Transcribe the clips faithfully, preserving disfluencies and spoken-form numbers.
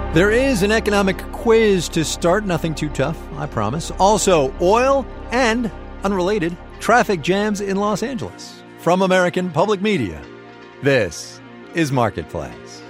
There is an economic quiz to start. Nothing too tough, I promise. Also, oil and, unrelated, traffic jams in Los Angeles. From American Public Media, this is Marketplace.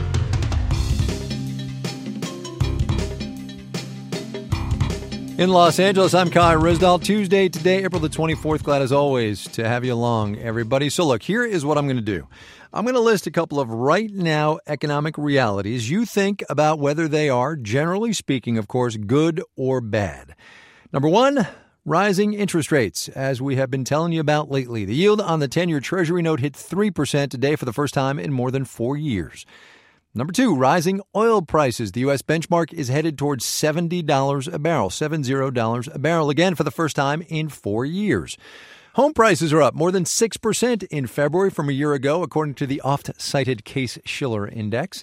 In Los Angeles, I'm Kai Ryssdal. Tuesday, today, April the twenty-fourth. Glad as always to have you along, everybody. So look, here is what I'm going to do. I'm going to list a couple of right now economic realities. You think about whether they are, generally speaking, of course, good or bad. Number one, rising interest rates, as we have been telling you about lately. The yield on the ten-year Treasury note hit three percent today for the first time in more than four years. Number two, rising oil prices. The U S benchmark is headed towards seventy dollars a barrel, seventy dollars a barrel, again for the first time in four years. Home prices are up more than six percent in February from a year ago, according to the oft-cited Case-Shiller Index.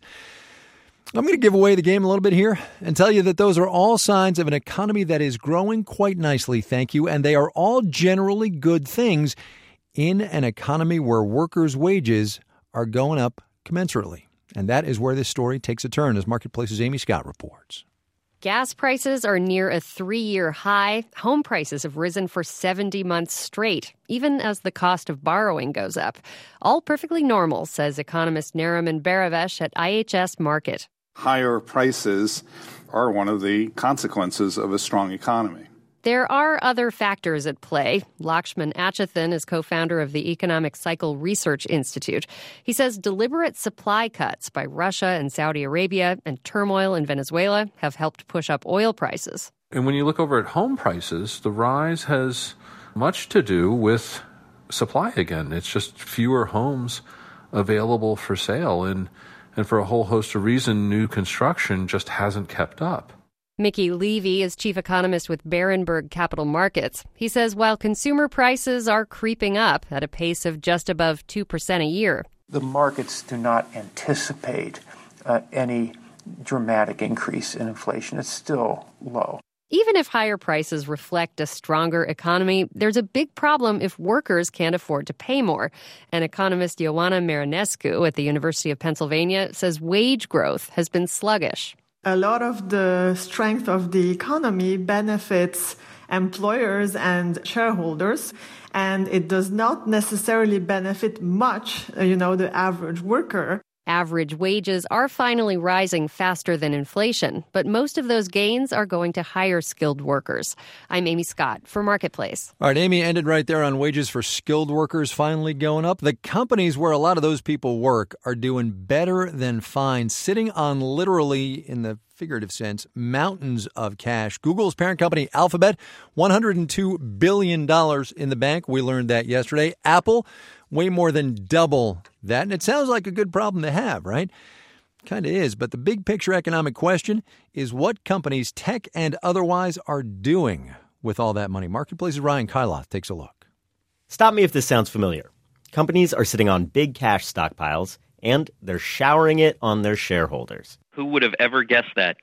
I'm going to give away the game a little bit here and tell you that those are all signs of an economy that is growing quite nicely, thank you, and they are all generally good things in an economy where workers' wages are going up commensurately. And that is where this story takes a turn, as Marketplace's Amy Scott reports. Gas prices are near a three-year high. Home prices have risen for seventy months straight, even as the cost of borrowing goes up. All perfectly normal, says economist Nariman Behravesh at I H S Markit. Higher prices are one of the consequences of a strong economy. There are other factors at play. Lakshman Achuthan is co-founder of the Economic Cycle Research Institute. He says deliberate supply cuts by Russia and Saudi Arabia and turmoil in Venezuela have helped push up oil prices. And when you look over at home prices, the rise has much to do with supply again. It's just fewer homes available for sale. And, and for a whole host of reasons, new construction just hasn't kept up. Mickey Levy is chief economist with Berenberg Capital Markets. He says while consumer prices are creeping up at a pace of just above two percent a year, the markets do not anticipate uh, any dramatic increase in inflation. It's still low. Even if higher prices reflect a stronger economy, there's a big problem if workers can't afford to pay more. And economist Ioana Marinescu at the University of Pennsylvania says wage growth has been sluggish. A lot of the strength of the economy benefits employers and shareholders, and it does not necessarily benefit much, you know, the average worker. Average wages are finally rising faster than inflation, but most of those gains are going to higher skilled workers. I'm Amy Scott for Marketplace. All right, Amy ended right there on wages for skilled workers finally going up. The companies where a lot of those people work are doing better than fine, sitting on literally, in the figurative sense, mountains of cash. Google's parent company, Alphabet, one hundred two billion dollars in the bank. We learned that yesterday. Apple, way more than double that. And it sounds like a good problem to have, right? Kind of is. But the big picture economic question is what companies, tech and otherwise, are doing with all that money. Marketplace's Ryan Kailath takes a look. Stop me if this sounds familiar. Companies are sitting on big cash stockpiles, and they're showering it on their shareholders. Who would have ever guessed that?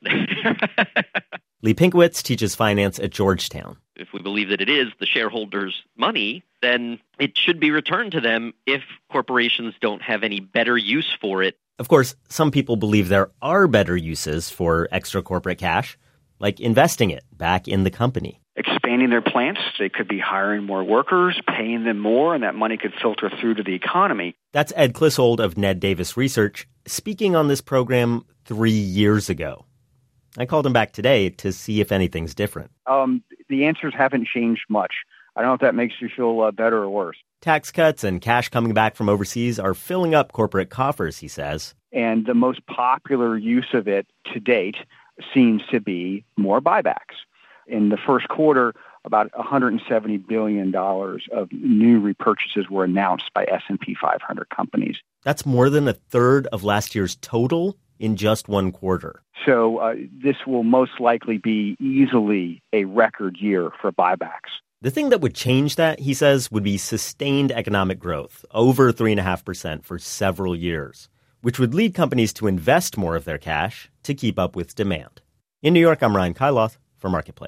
Lee Pinkowitz teaches finance at Georgetown. If we believe that it is the shareholders' money, then it should be returned to them if corporations don't have any better use for it. Of course, some people believe there are better uses for extra corporate cash, like investing it back in the company. Expanding their plants, they could be hiring more workers, paying them more, and that money could filter through to the economy. That's Ed Clissold of Ned Davis Research, speaking on this program three years ago. I called him back today to see if anything's different. Um, the answers haven't changed much. I don't know if that makes you feel uh, better or worse. Tax cuts and cash coming back from overseas are filling up corporate coffers, he says. And the most popular use of it to date seems to be more buybacks. In the first quarter, about one hundred seventy billion dollars of new repurchases were announced by S and P five hundred companies. That's more than a third of last year's total in just one quarter. So uh, this will most likely be easily a record year for buybacks. The thing that would change that, he says, would be sustained economic growth, over three point five percent for several years, which would lead companies to invest more of their cash to keep up with demand. In New York, I'm Ryan Kailath for Marketplace.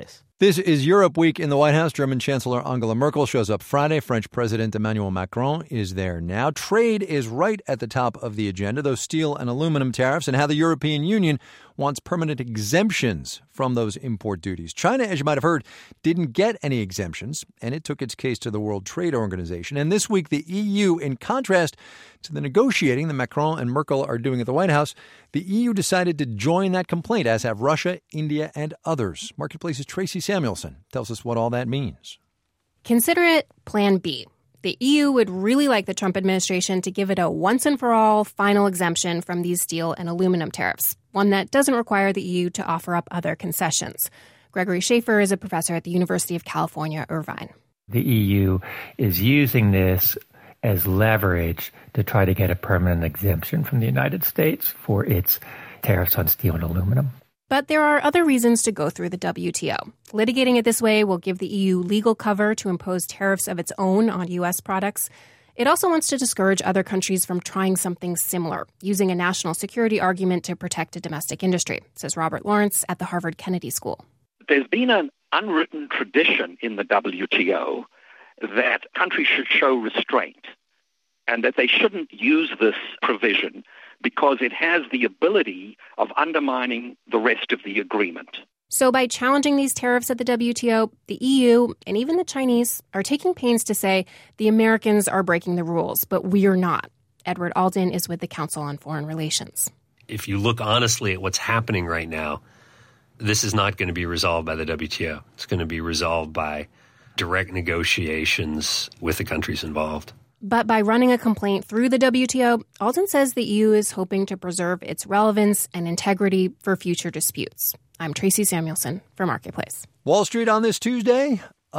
This is Europe Week in the White House. German Chancellor Angela Merkel shows up Friday. French President Emmanuel Macron is there now. Trade is right at the top of the agenda, those steel and aluminum tariffs, and how the European Union wants permanent exemptions from those import duties. China, as you might have heard, didn't get any exemptions, and it took its case to the World Trade Organization. And this week, the E U, in contrast to the negotiating that Macron and Merkel are doing at the White House, the E U decided to join that complaint, as have Russia, India, and others. Marketplace's Tracy Samuelson tells us what all that means. Consider it Plan B. The E U would really like the Trump administration to give it a once-and-for-all final exemption from these steel and aluminum tariffs, one that doesn't require the E U to offer up other concessions. Gregory Schaefer is a professor at the University of California, Irvine. The E U is using this as leverage to try to get a permanent exemption from the United States for its tariffs on steel and aluminum. But there are other reasons to go through the W T O. Litigating it this way will give the E U legal cover to impose tariffs of its own on U S products. It also wants to discourage other countries from trying something similar, using a national security argument to protect a domestic industry, says Robert Lawrence at the Harvard Kennedy School. There's been an unwritten tradition in the W T O that countries should show restraint and that they shouldn't use this provision because it has the ability of undermining the rest of the agreement. So by challenging these tariffs at the W T O, the E U and even the Chinese are taking pains to say the Americans are breaking the rules, but we're not. Edward Alden is with the Council on Foreign Relations. If you look honestly at what's happening right now, this is not going to be resolved by the W T O. It's going to be resolved by direct negotiations with the countries involved. But by running a complaint through the W T O, Alden says the E U is hoping to preserve its relevance and integrity for future disputes. I'm Tracy Samuelson for Marketplace. Wall Street on this Tuesday?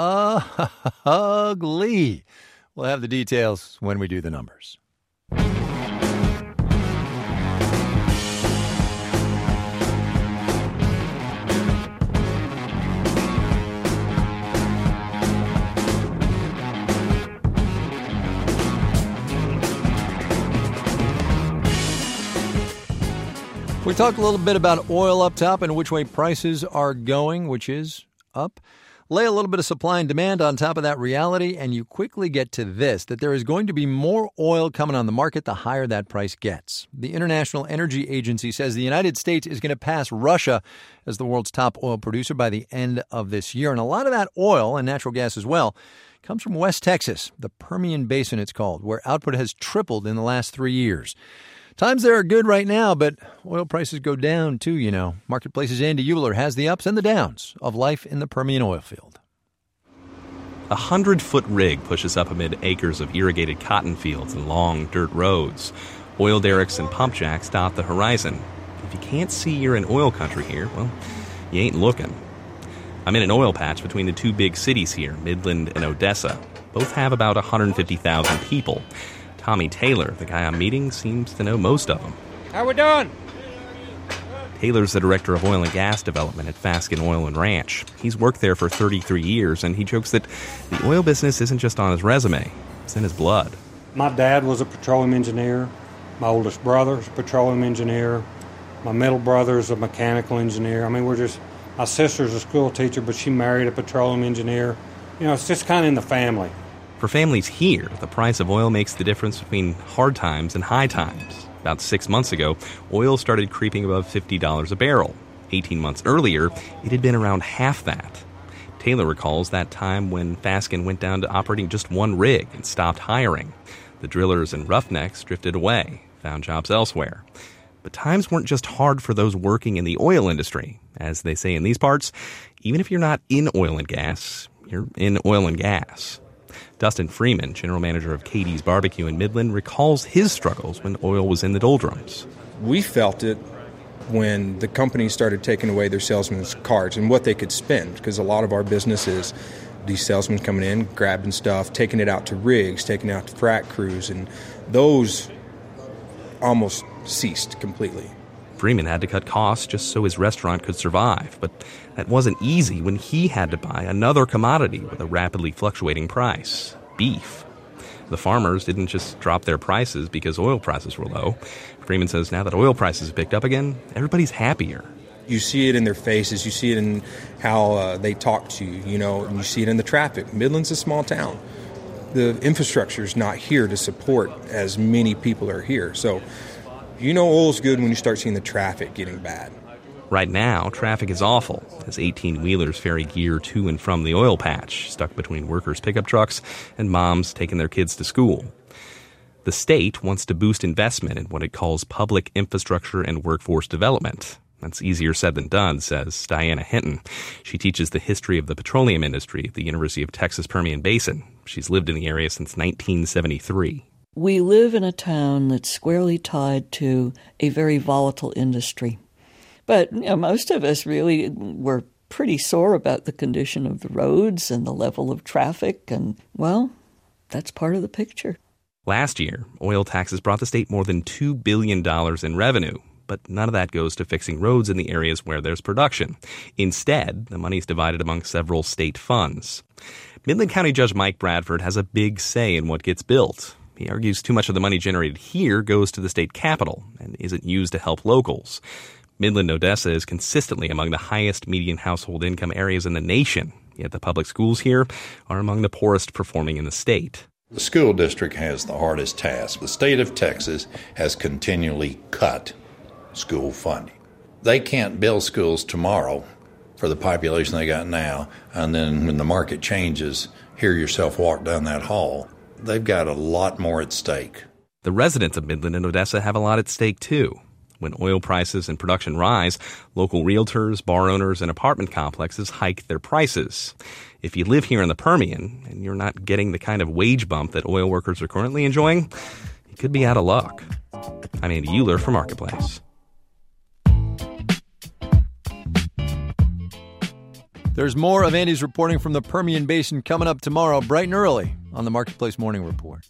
Uh, ugly. We'll have the details when we do the numbers. We talked a little bit about oil up top and which way prices are going, which is up. Lay a little bit of supply and demand on top of that reality, and you quickly get to this, that there is going to be more oil coming on the market the higher that price gets. The International Energy Agency says the United States is going to pass Russia as the world's top oil producer by the end of this year. And a lot of that oil, and natural gas as well, comes from West Texas, the Permian Basin it's called, where output has tripled in the last three years. Times there are good right now, but oil prices go down too, you know. Marketplace's Andy Euler has the ups and the downs of life in the Permian oil field. A hundred-foot rig pushes up amid acres of irrigated cotton fields and long dirt roads. Oil derricks and pump jacks dot the horizon. If you can't see you're in oil country here, well, you ain't looking. I'm in an oil patch between the two big cities here, Midland and Odessa. Both have about one hundred fifty thousand people. Tommy Taylor, the guy I'm meeting, seems to know most of them. How we doing? Taylor's the director of oil and gas development at Fasken Oil and Ranch. He's worked there for thirty-three years, and he jokes that the oil business isn't just on his resume, it's in his blood. My dad was a petroleum engineer. My oldest brother's a petroleum engineer. My middle brother's a mechanical engineer. I mean, we're just, my sister's a school teacher, but she married a petroleum engineer. You know, it's just kind of in the family. For families here, the price of oil makes the difference between hard times and high times. About six months ago, oil started creeping above fifty dollars a barrel. Eighteen months earlier, it had been around half that. Taylor recalls that time when Fasken went down to operating just one rig and stopped hiring. The drillers and roughnecks drifted away, found jobs elsewhere. But times weren't just hard for those working in the oil industry. As they say in these parts, even if you're not in oil and gas, you're in oil and gas. Dustin Freeman, general manager of Katie's Barbecue in Midland, recalls his struggles when oil was in the doldrums. We felt it when the companies started taking away their salesmen's cards and what they could spend, because a lot of our business is these salesmen coming in, grabbing stuff, taking it out to rigs, taking it out to frac crews, and those almost ceased completely. Freeman had to cut costs just so his restaurant could survive, but that wasn't easy when he had to buy another commodity with a rapidly fluctuating price, beef. The farmers didn't just drop their prices because oil prices were low. Freeman says now that oil prices have picked up again, everybody's happier. You see it in their faces. You see it in how uh, they talk to you, you know, and you see it in the traffic. Midland's a small town. The infrastructure is not here to support as many people are here. So you know oil's good when you start seeing the traffic getting bad. Right now, traffic is awful as eighteen-wheelers ferry gear to and from the oil patch, stuck between workers' pickup trucks and moms taking their kids to school. The state wants to boost investment in what it calls public infrastructure and workforce development. That's easier said than done, says Diana Hinton. She teaches the history of the petroleum industry at the University of Texas Permian Basin. She's lived in the area since nineteen seventy-three. We live in a town that's squarely tied to a very volatile industry. But you know, most of us really were pretty sore about the condition of the roads and the level of traffic, and, well, that's part of the picture. Last year, oil taxes brought the state more than two billion dollars in revenue, but none of that goes to fixing roads in the areas where there's production. Instead, the money's divided among several state funds. Midland County Judge Mike Bradford has a big say in what gets built. He argues too much of the money generated here goes to the state capital and isn't used to help locals. Midland-Odessa is consistently among the highest median household income areas in the nation, yet the public schools here are among the poorest performing in the state. The school district has the hardest task. The state of Texas has continually cut school funding. They can't build schools tomorrow for the population they got now, and then when the market changes, hear yourself walk down that hall. They've got a lot more at stake. The residents of Midland and Odessa have a lot at stake, too. When oil prices and production rise, local realtors, bar owners, and apartment complexes hike their prices. If you live here in the Permian and you're not getting the kind of wage bump that oil workers are currently enjoying, you could be out of luck. I'm Andy Euler for Marketplace. There's more of Andy's reporting from the Permian Basin coming up tomorrow, bright and early, on the Marketplace Morning Report.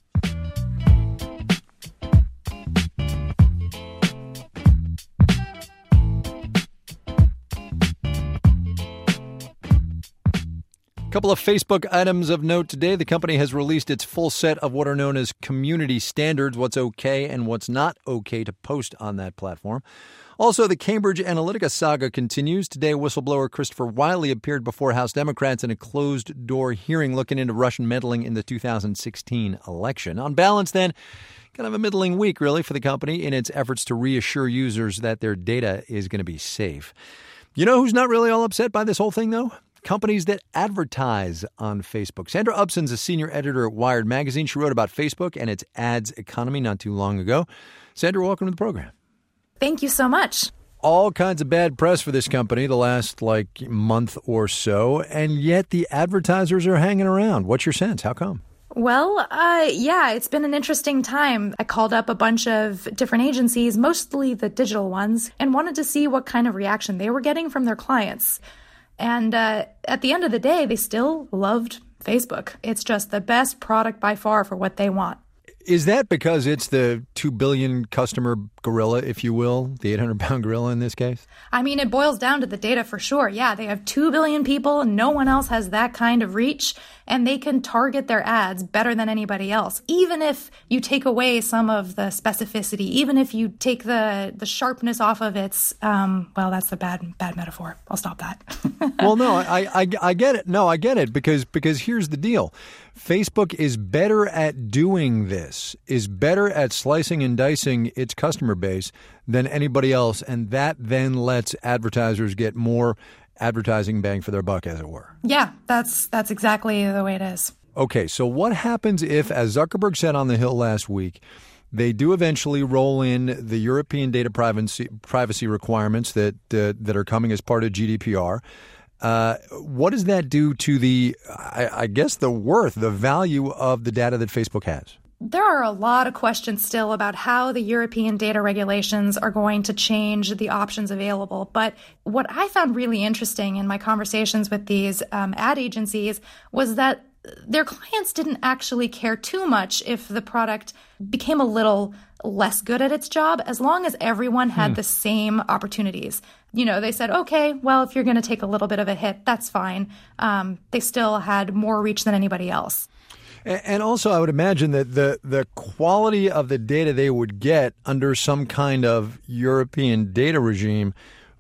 Couple of Facebook items of note today. The company has released its full set of what are known as community standards, what's okay and what's not okay to post on that platform. Also, the Cambridge Analytica saga continues. Today, whistleblower Christopher Wiley appeared before House Democrats in a closed-door hearing looking into Russian meddling in the two thousand sixteen election. On balance, then, kind of a middling week, really, for the company in its efforts to reassure users that their data is going to be safe. You know who's not really all upset by this whole thing, though? Companies that advertise on Facebook. Sandra Upson's a senior editor at Wired Magazine. She wrote about Facebook and its ads economy not too long ago. Sandra, welcome to the program. Thank you so much. All kinds of bad press for this company the last, like, month or so, and yet the advertisers are hanging around. What's your sense? How come? Well, uh, yeah, it's been an interesting time. I called up a bunch of different agencies, mostly the digital ones, and wanted to see what kind of reaction they were getting from their clients. And uh, at the end of the day, they still loved Facebook. It's just the best product by far for what they want. Is that because it's the two billion customer gorilla, if you will, the eight hundred pound gorilla in this case? I mean, it boils down to the data for sure. Yeah, they have two billion people and no one else has that kind of reach, and they can target their ads better than anybody else. Even if you take away some of the specificity, even if you take the, the sharpness off of its, um, well, that's a bad bad metaphor. I'll stop that. Well, no, I, I, I get it. No, I get it because because here's the deal. Facebook is better at doing this, is better at slicing and dicing its customer base than anybody else, and that then lets advertisers get more advertising bang for their buck, as it were. Yeah, that's that's exactly the way it is. Okay, so what happens if, as Zuckerberg said on the Hill last week, they do eventually roll in the European data privacy privacy requirements that uh, that are coming as part of G D P R? Uh, what does that do to the, I, I guess, the worth, the value of the data that Facebook has? There are a lot of questions still about how the European data regulations are going to change the options available. But what I found really interesting in my conversations with these um, ad agencies was that their clients didn't actually care too much if the product became a little less good at its job, as long as everyone had hmm. the same opportunities. You know, they said, okay, well, if you're going to take a little bit of a hit, that's fine. Um, they still had more reach than anybody else. And also, I would imagine that the, the quality of the data they would get under some kind of European data regime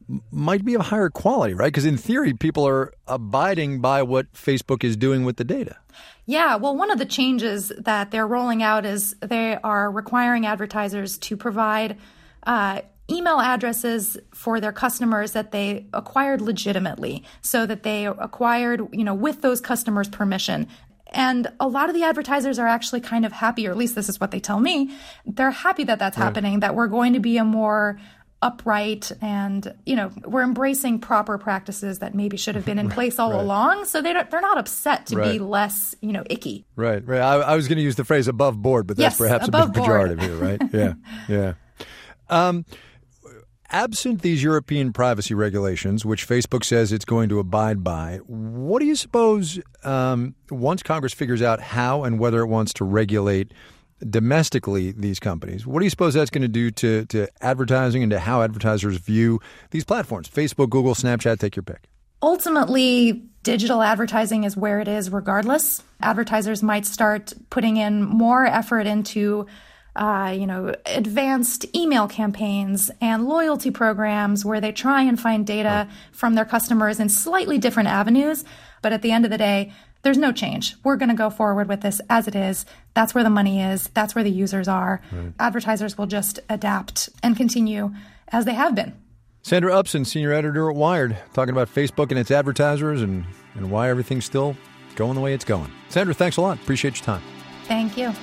m- might be of higher quality, right? Because in theory, people are abiding by what Facebook is doing with the data. Yeah, well, one of the changes that they're rolling out is they are requiring advertisers to provide uh, email addresses for their customers that they acquired legitimately, so that they acquired, you know, with those customers' permission. And a lot of the advertisers are actually kind of happy, or at least this is what they tell me. They're happy that that's right. happening, that we're going to be a more upright and, you know, we're embracing proper practices that maybe should have been in place all right. along. So they don't, they're not upset to right. be less, you know, icky. Right, right. I, I was going to use the phrase above board, but that's yes, perhaps a bit pejorative here, right? Yeah, yeah. Um, absent these European privacy regulations, which Facebook says it's going to abide by, what do you suppose, um, once Congress figures out how and whether it wants to regulate domestically these companies, what do you suppose that's going to do to, to advertising and to how advertisers view these platforms? Facebook, Google, Snapchat, take your pick. Ultimately, digital advertising is where it is regardless. Advertisers might start putting in more effort into Uh, you know, advanced email campaigns and loyalty programs where they try and find data from their customers in slightly different avenues. But at the end of the day, there's no change. We're going to go forward with this as it is. That's where the money is. That's where the users are. Right. Advertisers will just adapt and continue as they have been. Sandra Upson, senior editor at Wired, talking about Facebook and its advertisers and, and why everything's still going the way it's going. Sandra, thanks a lot. Appreciate your time. Thank you.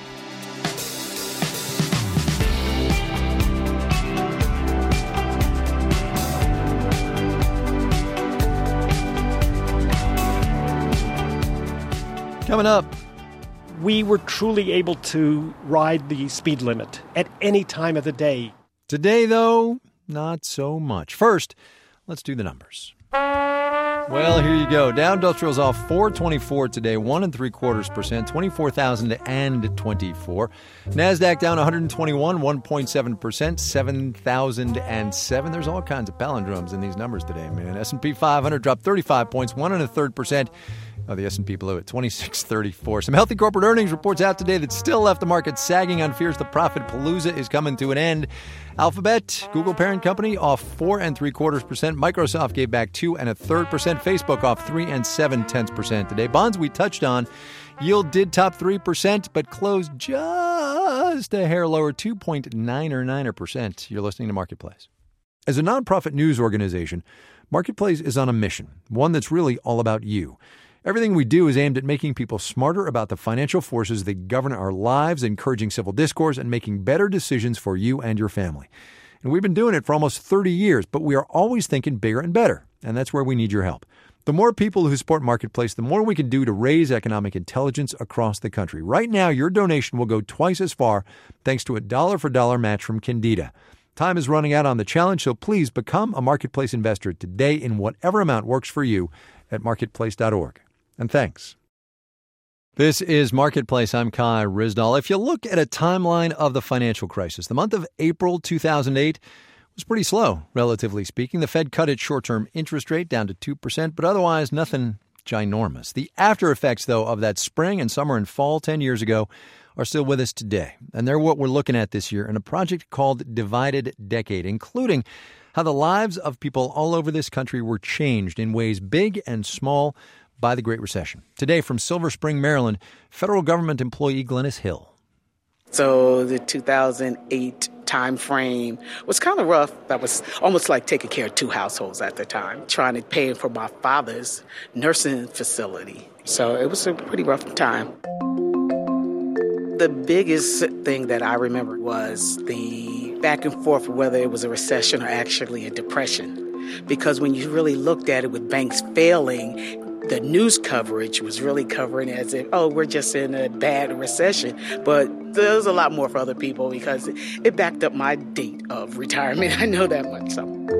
Coming up, we were truly able to ride the speed limit at any time of the day. Today, though, not so much. First, let's do the numbers. Well, here you go. Dow Industrial's off four twenty-four today, one and three quarters percent, twenty-four thousand and twenty-four. Nasdaq down one hundred twenty-one, one point seven percent, seven thousand seven. There's all kinds of palindromes in these numbers today, man. S and P five hundred dropped thirty-five points, one and a third percent. Oh, the S and P below at twenty-six thirty-four. Some healthy corporate earnings reports out today that still left the market sagging on fears the profit palooza is coming to an end. Alphabet, Google parent company, off four and three quarters percent. Microsoft gave back two and a third percent. Facebook off three and seven tenths percent today. Bonds we touched on. Yield did top three percent, but closed just a hair lower, two point nine nine percent. You're listening to Marketplace. As a nonprofit news organization, Marketplace is on a mission, one that's really all about you. Everything we do is aimed at making people smarter about the financial forces that govern our lives, encouraging civil discourse, and making better decisions for you and your family. And we've been doing it for almost thirty years, but we are always thinking bigger and better, and that's where we need your help. The more people who support Marketplace, the more we can do to raise economic intelligence across the country. Right now, your donation will go twice as far thanks to a dollar-for-dollar match from Candida. Time is running out on the challenge, so please become a Marketplace investor today in whatever amount works for you at marketplace dot org. And thanks. This is Marketplace. I'm Kai Ryssdal. If you look at a timeline of the financial crisis, the month of April two thousand eight was pretty slow, relatively speaking. The Fed cut its short-term interest rate down to two percent, but otherwise nothing ginormous. The after effects, though, of that spring and summer and fall ten years ago are still with us today. And they're what we're looking at this year in a project called Divided Decade, including how the lives of people all over this country were changed in ways big and small by the Great Recession. Today from Silver Spring, Maryland, federal government employee Glennis Hill. So the two thousand eight time frame was kind of rough. That was almost like taking care of two households at the time, trying to pay for my father's nursing facility. So it was a pretty rough time. The biggest thing that I remember was the back and forth whether it was a recession or actually a depression. Because when you really looked at it with banks failing, the news coverage was really covering it as if, oh, we're just in a bad recession. But there's a lot more for other people because it backed up my date of retirement. I know that much. So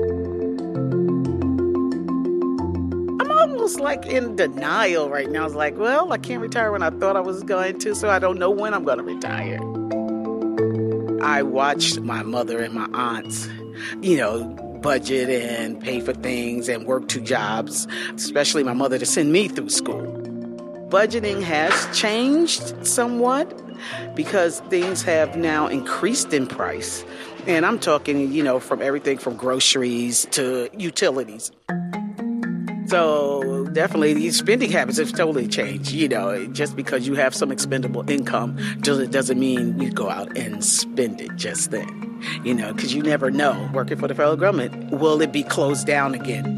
I'm almost like in denial right now. It's like, well, I can't retire when I thought I was going to, so I don't know when I'm going to retire. I watched my mother and my aunts, you know, budget and pay for things and work two jobs, especially my mother to send me through school. Budgeting has changed somewhat. because things have now increased in price. And I'm talking, you know, from everything from groceries to utilities. So definitely these spending habits have totally changed. You know, just because you have some expendable income doesn't, doesn't mean you go out and spend it just then. You know, because you never know. Working for the federal government, will it be closed down again?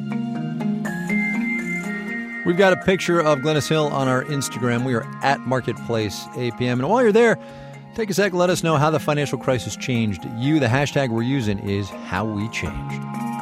We've got a picture of Glennis Hill on our Instagram. We are at Marketplace A P M. And while you're there, take a sec, let us know how the financial crisis changed you. The hashtag we're using is How We Changed.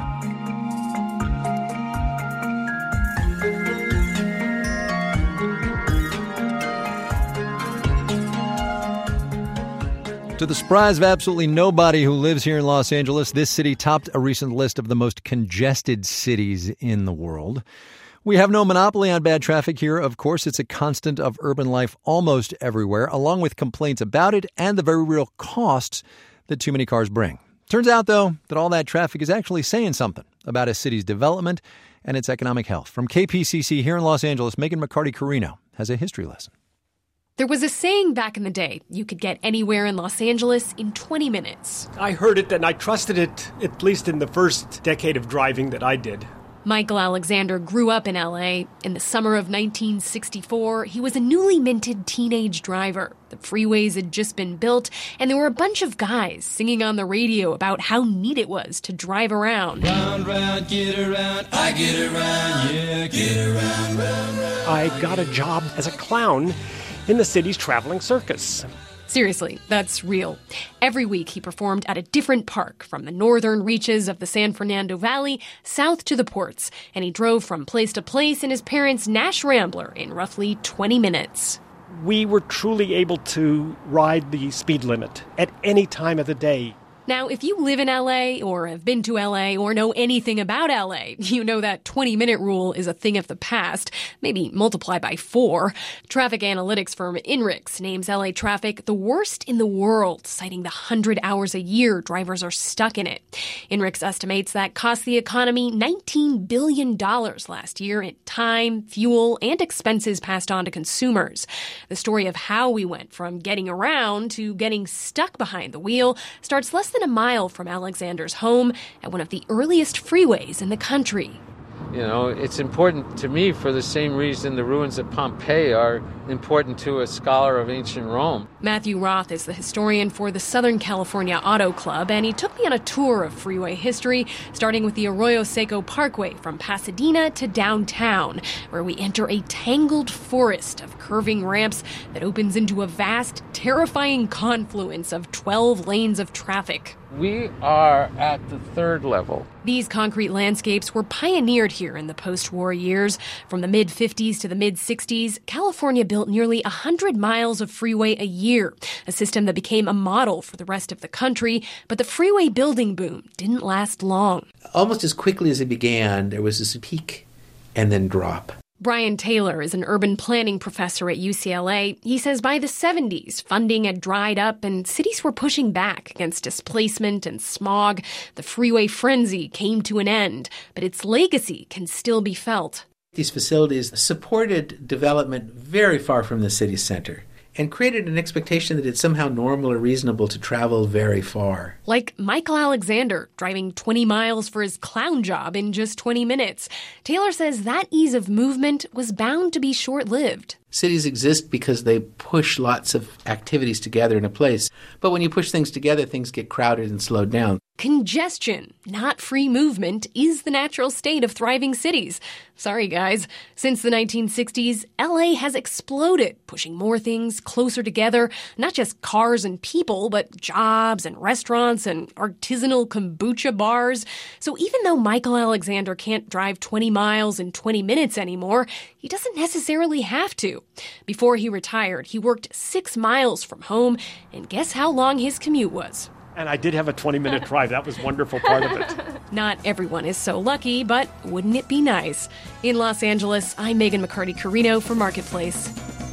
To the surprise of absolutely nobody who lives here in Los Angeles, this city topped a recent list of the most congested cities in the world. We have no monopoly on bad traffic here. Of course, it's a constant of urban life almost everywhere, along with complaints about it and the very real costs that too many cars bring. Turns out, though, that all that traffic is actually saying something about a city's development and its economic health. From K P C C here in Los Angeles, Megan McCarty-Carino has a history lesson. There was a saying back in the day, you could get anywhere in Los Angeles in twenty minutes. I heard it and I trusted it, at least in the first decade of driving that I did. Michael Alexander grew up in L A. In the summer of nineteen sixty-four, he was a newly minted teenage driver. The freeways had just been built, and there were a bunch of guys singing on the radio about how neat it was to drive around. Round, round, get around, I get around, yeah, get around, round, round. I got a job as a clown in the city's traveling circus. Seriously, that's real. Every week he performed at a different park, from the northern reaches of the San Fernando Valley south to the ports, and he drove from place to place in his parents' Nash Rambler in roughly twenty minutes. We were truly able to ride the speed limit at any time of the day. Now, if you live in L A or have been to L A or know anything about L A, you know that twenty-minute rule is a thing of the past, maybe multiply by four. Traffic analytics firm INRIX names L A traffic the worst in the world, citing the one hundred hours a year drivers are stuck in it. INRIX estimates that cost the economy nineteen billion dollars last year in time, fuel, and expenses passed on to consumers. The story of how we went from getting around to getting stuck behind the wheel starts less than a mile from Alexander's home at one of the earliest freeways in the country. You know, it's important to me for the same reason the ruins of Pompeii are important to a scholar of ancient Rome. Matthew Roth is the historian for the Southern California Auto Club, and he took me on a tour of freeway history, starting with the Arroyo Seco Parkway from Pasadena to downtown, where we enter a tangled forest of curving ramps that opens into a vast, terrifying confluence of twelve lanes of traffic. We are at the third level. These concrete landscapes were pioneered here in the post-war years. From the mid-fifties to the mid-sixties, California built nearly one hundred miles of freeway a year, a system that became a model for the rest of the country. But the freeway building boom didn't last long. Almost as quickly as it began, there was this peak and then drop. Brian Taylor is an urban planning professor at U C L A. He says by the seventies, funding had dried up and cities were pushing back against displacement and smog. The freeway frenzy came to an end, but its legacy can still be felt. These facilities supported development very far from the city center and created an expectation that it's somehow normal or reasonable to travel very far. Like Michael Alexander driving twenty miles for his clown job in just twenty minutes. Taylor says that ease of movement was bound to be short-lived. Cities exist because they push lots of activities together in a place. But when you push things together, things get crowded and slowed down. Congestion, not free movement, is the natural state of thriving cities. Sorry, guys. Since the nineteen sixties, L A has exploded, pushing more things closer together, not just cars and people, but jobs and restaurants and artisanal kombucha bars. So even though Michael Alexander can't drive twenty miles in twenty minutes anymore, he doesn't necessarily have to. Before he retired, he worked six miles from home, and guess how long his commute was? And I did have a twenty-minute drive. That was wonderful part of it. Not everyone is so lucky, but wouldn't it be nice? In Los Angeles, I'm Megan McCarty-Carino for Marketplace.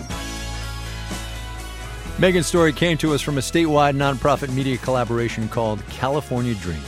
Megan's story came to us from a statewide nonprofit media collaboration called California Dream.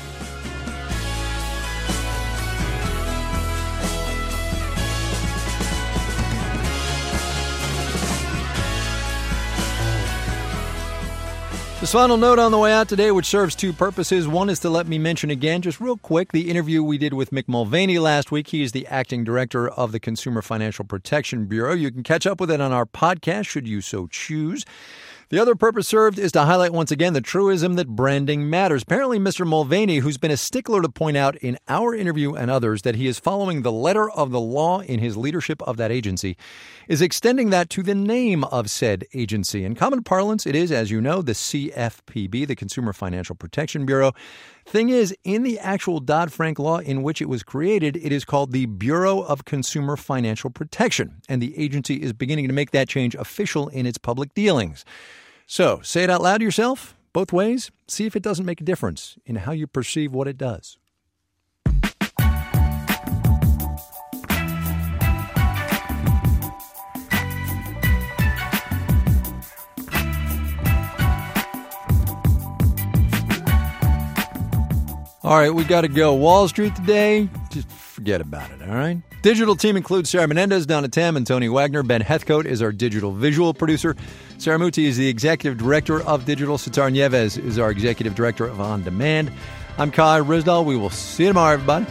This final note on the way out today, which serves two purposes. One is to let me mention again, just real quick, the interview we did with Mick Mulvaney last week. He is the acting director of the Consumer Financial Protection Bureau. You can catch up with it on our podcast, should you so choose. The other purpose served is to highlight once again the truism that branding matters. Apparently, Mister Mulvaney, who's been a stickler to point out in our interview and others that he is following the letter of the law in his leadership of that agency, is extending that to the name of said agency. In common parlance, it is, as you know, the C F P B, the Consumer Financial Protection Bureau. Thing is, in the actual Dodd-Frank law in which it was created, it is called the Bureau of Consumer Financial Protection, and the agency is beginning to make that change official in its public dealings. So, say it out loud to yourself, both ways. See if it doesn't make a difference in how you perceive what it does. All right, we got to go. Wall Street today, just forget about it, all right? Digital team includes Sarah Menendez, Donna Tam, and Tony Wagner. Ben Heathcote is our digital visual producer. Sarah Muti is the executive director of digital. Sitar Nieves is our executive director of On Demand. I'm Kai Ryssdal. We will see you tomorrow, everybody.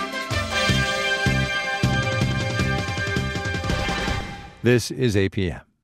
This is A P M.